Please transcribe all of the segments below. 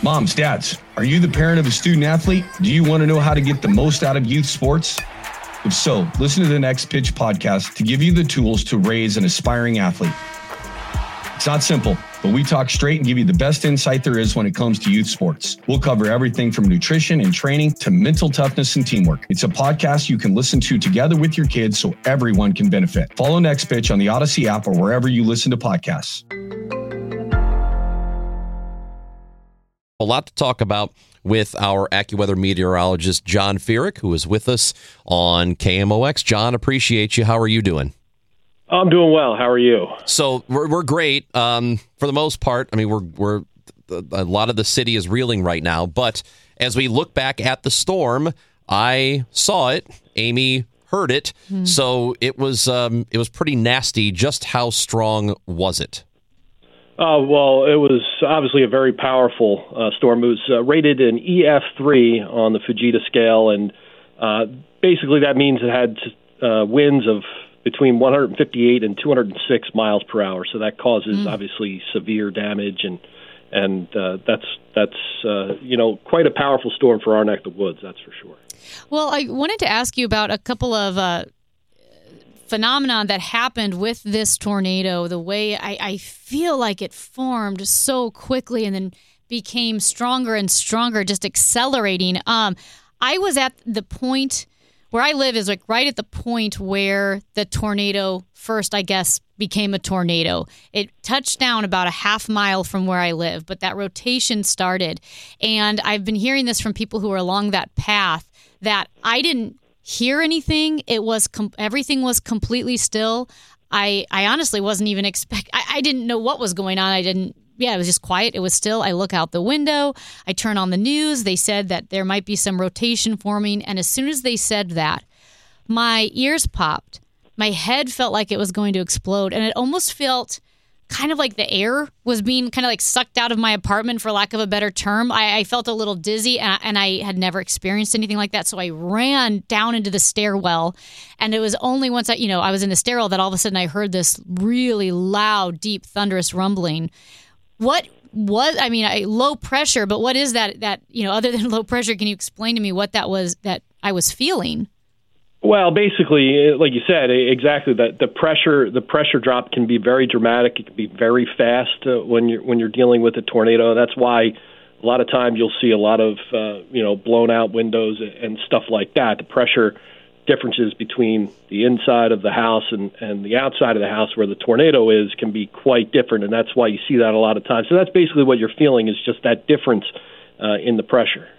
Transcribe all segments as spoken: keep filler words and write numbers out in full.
Moms, dads, are you the parent of a student athlete? Do you want to know how to get the most out of youth sports? If so, listen to the Next Pitch podcast to give you the tools to raise an aspiring athlete. It's not simple, but we talk straight and give you the best insight there is when it comes to youth sports. We'll cover everything from nutrition and training to mental toughness and teamwork. It's a podcast you can listen to together with your kids so everyone can benefit. Follow Next Pitch on the Odyssey app or wherever you listen to podcasts. A lot to talk about with our AccuWeather meteorologist, John Feerick, who is with us on K M O X. John, appreciate you. How are you doing? I'm doing well. How are you? So we're we're great um, for the most part. I mean, we're we're a lot of the city is reeling right now. But as we look back at the storm, I saw it. Amy heard it. Mm. So it was um, it was pretty nasty. Just how strong was it? Uh, well, it was obviously a very powerful uh, storm. It was uh, rated an E F three on the Fujita scale, and uh, basically that means it had uh, winds of between one hundred fifty-eight and two hundred six miles per hour. So that causes mm. obviously severe damage, and and uh, that's that's uh, you know quite a powerful storm for our neck of the woods. That's for sure. Well, I wanted to ask you about a couple of Uh phenomenon that happened with this tornado, the way I, I feel like it formed so quickly and then became stronger and stronger, just accelerating. Um, I was at the point where I live is like right at the point where the tornado first, I guess, became a tornado. It touched down about a half mile from where I live, but that rotation started. And I've been hearing this from people who are along that path that I didn't hear anything. It was com- everything was completely still. I I honestly wasn't even expect. I, I didn't know what was going on. I didn't. Yeah, it was just quiet. It was still. I look out the window. I turn on the news. They said that there might be some rotation forming, and as soon as they said that, my ears popped. My head felt like it was going to explode, and it almost felt kind of like the air was being kind of like sucked out of my apartment, for lack of a better term. I, I felt a little dizzy, and I, and I had never experienced anything like that. So I ran down into the stairwell, and it was only once I, you know, I was in the stairwell that all of a sudden I heard this really loud, deep, thunderous rumbling. What was, I mean, I, low pressure, but what is that, that, you know, other than low pressure, can you explain to me what that was that I was feeling? Well, basically, like you said, exactly that the pressure the pressure drop can be very dramatic. It can be very fast uh, when you're when you're dealing with a tornado. That's why a lot of times you'll see a lot of uh, you know blown out windows and stuff like that. The pressure differences between the inside of the house and, and the outside of the house where the tornado is can be quite different, and that's why you see that a lot of times. So that's basically what you're feeling, is just that difference uh, in the pressure.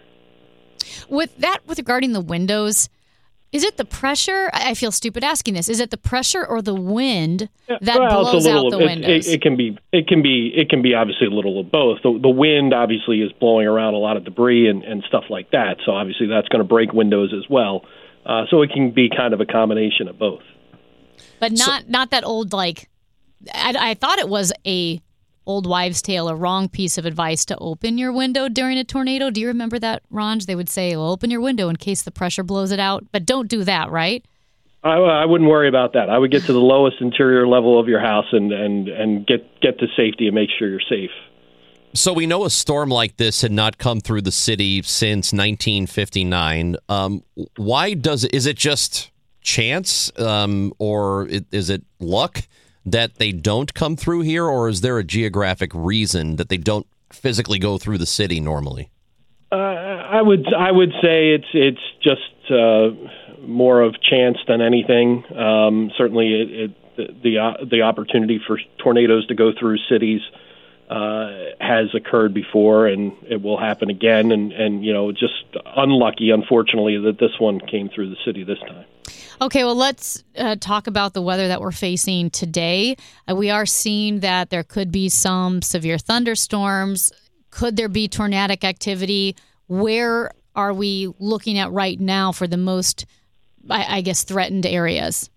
With that, with regarding the windows, is it the pressure? I feel stupid asking this. Is it the pressure or the wind that well, blows little, out the it, windows? It, it can be. It can be. It can be obviously a little of both. The, the wind obviously is blowing around a lot of debris and, and stuff like that. So obviously that's going to break windows as well. Uh, so it can be kind of a combination of both. But not so, not that old like. I, I thought it was a old wives' tale, a wrong piece of advice to open your window during a tornado. Do you remember that, Ron? They would say, well, open your window in case the pressure blows it out. But don't do that, right? I, I wouldn't worry about that. I would get to the lowest interior level of your house and, and, and get, get to safety and make sure you're safe. So we know a storm like this had not come through the city since nineteen fifty-nine. Um, why does it? Is it just chance um, or is it luck that they don't come through here, or is there a geographic reason that they don't physically go through the city normally? Uh, I would I would say it's it's just uh, more of chance than anything. Um, certainly, it, it, the uh, the opportunity for tornadoes to go through cities uh, has occurred before, and it will happen again. And, and you know, just unlucky, unfortunately, that this one came through the city this time. Okay, well, let's uh, talk about the weather that we're facing today. Uh, we are seeing that there could be some severe thunderstorms. Could there be tornadic activity? Where are we looking at right now for the most, I, I guess, threatened areas?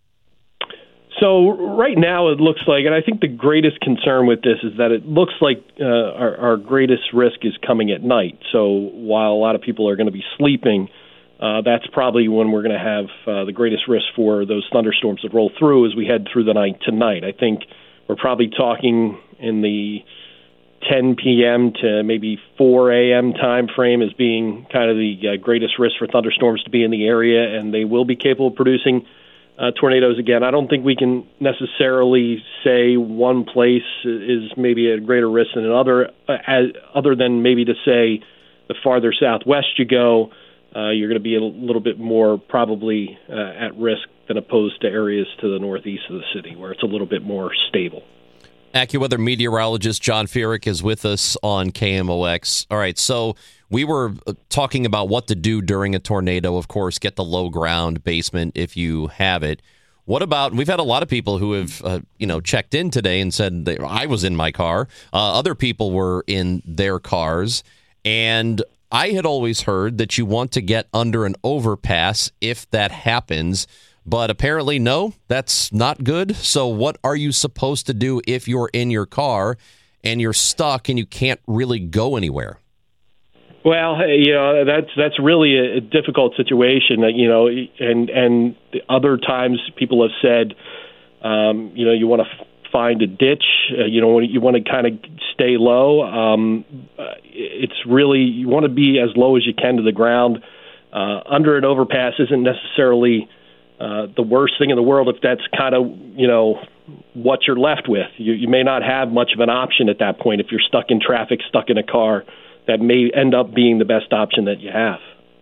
So right now it looks like, and I think the greatest concern with this is that it looks like uh, our, our greatest risk is coming at night. So while a lot of people are going to be sleeping, uh, that's probably when we're going to have uh, the greatest risk for those thunderstorms to roll through as we head through the night tonight. I think we're probably talking in the ten p.m. to maybe four a.m. time frame as being kind of the uh, greatest risk for thunderstorms to be in the area, and they will be capable of producing uh, tornadoes again. I don't think we can necessarily say one place is maybe at greater risk than another, uh, as, other than maybe to say the farther southwest you go, uh, you're going to be a little bit more probably uh, at risk than opposed to areas to the northeast of the city where it's a little bit more stable. AccuWeather meteorologist John Feerick is with us on K M O X. All right, so we were talking about what to do during a tornado. Of course, get the low ground basement if you have it. What about, we've had a lot of people who have, uh, you know, checked in today and said they, I was in my car. Uh, other people were in their cars. And I had always heard that you want to get under an overpass if that happens. But apparently, no, that's not good. So what are you supposed to do if you're in your car and you're stuck and you can't really go anywhere? Well, you know, that's that's really a difficult situation. You know, and and other times people have said, um, you know, you want to f- find a ditch. Uh, you know, you want to kind of stay low. Um, it's really, you want to be as low as you can to the ground. Uh, under an overpass isn't necessarily Uh, the worst thing in the world if that's kind of, you know, what you're left with. You, you may not have much of an option at that point. If you're stuck in traffic, stuck in a car, that may end up being the best option that you have.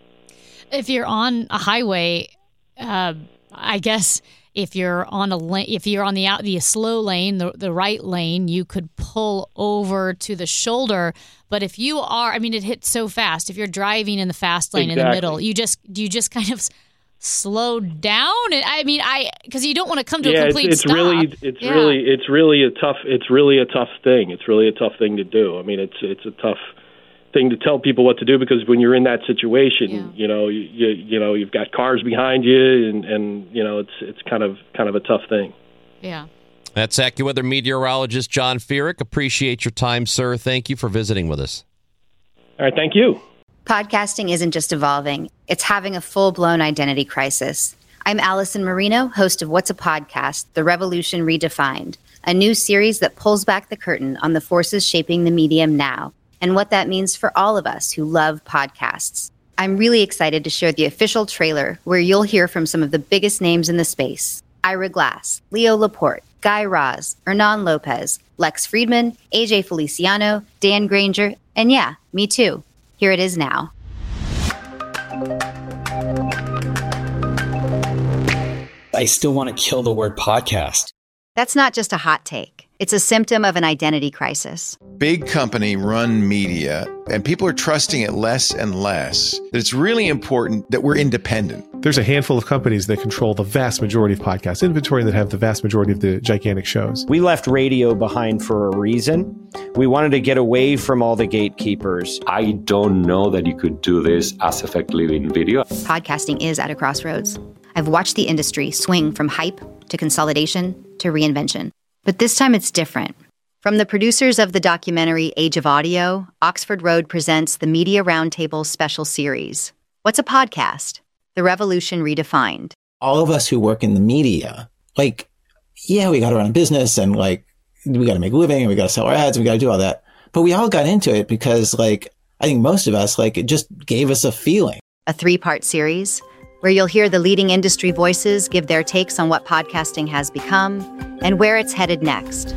If you're on a highway, uh, I guess if you're on a lane, if you're on the out the slow lane, the, the right lane, you could pull over to the shoulder. But if you are, I mean, it hits so fast. If you're driving in the fast lane exactly. in the middle, you just you just kind of slow down. I mean, I because you don't want to come to yeah, a complete it's, it's stop. really, it's yeah. really, it's really a tough, it's really a tough thing. It's really a tough thing to do. I mean, it's it's a tough thing to tell people what to do because when you're in that situation, yeah. you know, you, you you know, you've got cars behind you, and, and you know, it's it's kind of kind of a tough thing. Yeah. That's AccuWeather meteorologist John Feerick. Appreciate your time, sir. Thank you for visiting with us. All right, thank you. Podcasting isn't just evolving, it's having a full-blown identity crisis. I'm Allison Marino, host of What's a Podcast? The Revolution Redefined, a new series that pulls back the curtain on the forces shaping the medium now and what that means for all of us who love podcasts. I'm really excited to share the official trailer where you'll hear from some of the biggest names in the space. Ira Glass, Leo Laporte, Guy Raz, Hernan Lopez, Lex Friedman, A J Feliciano, Dan Granger, and yeah, me too. Here it is now. I still want to kill the word podcast. That's not just a hot take. It's a symptom of an identity crisis. Big company run media, and people are trusting it less and less. It's really important that we're independent. There's a handful of companies that control the vast majority of podcast inventory that have the vast majority of the gigantic shows. We left radio behind for a reason. We wanted to get away from all the gatekeepers. I don't know that you could do this as effectively in video. Podcasting is at a crossroads. I've watched the industry swing from hype to consolidation to reinvention. But this time it's different. From the producers of the documentary Age of Audio, Oxford Road presents the Media Roundtable special series. What's a podcast? The Revolution Redefined. All of us who work in the media, like, yeah, we got to run a business and like, we got to make a living and we got to sell our ads and we got to do all that. But we all got into it because like, I think most of us, like, it just gave us a feeling. A three-part series where you'll hear the leading industry voices give their takes on what podcasting has become and where it's headed next.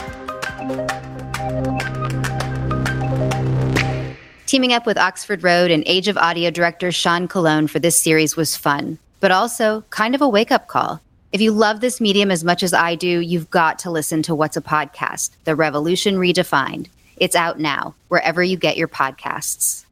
Teaming up with Oxford Road and Age of Audio director Sean Cologne for this series was fun, but also kind of a wake-up call. If you love this medium as much as I do, you've got to listen to What's a Podcast? The Revolution Redefined. It's out now, wherever you get your podcasts.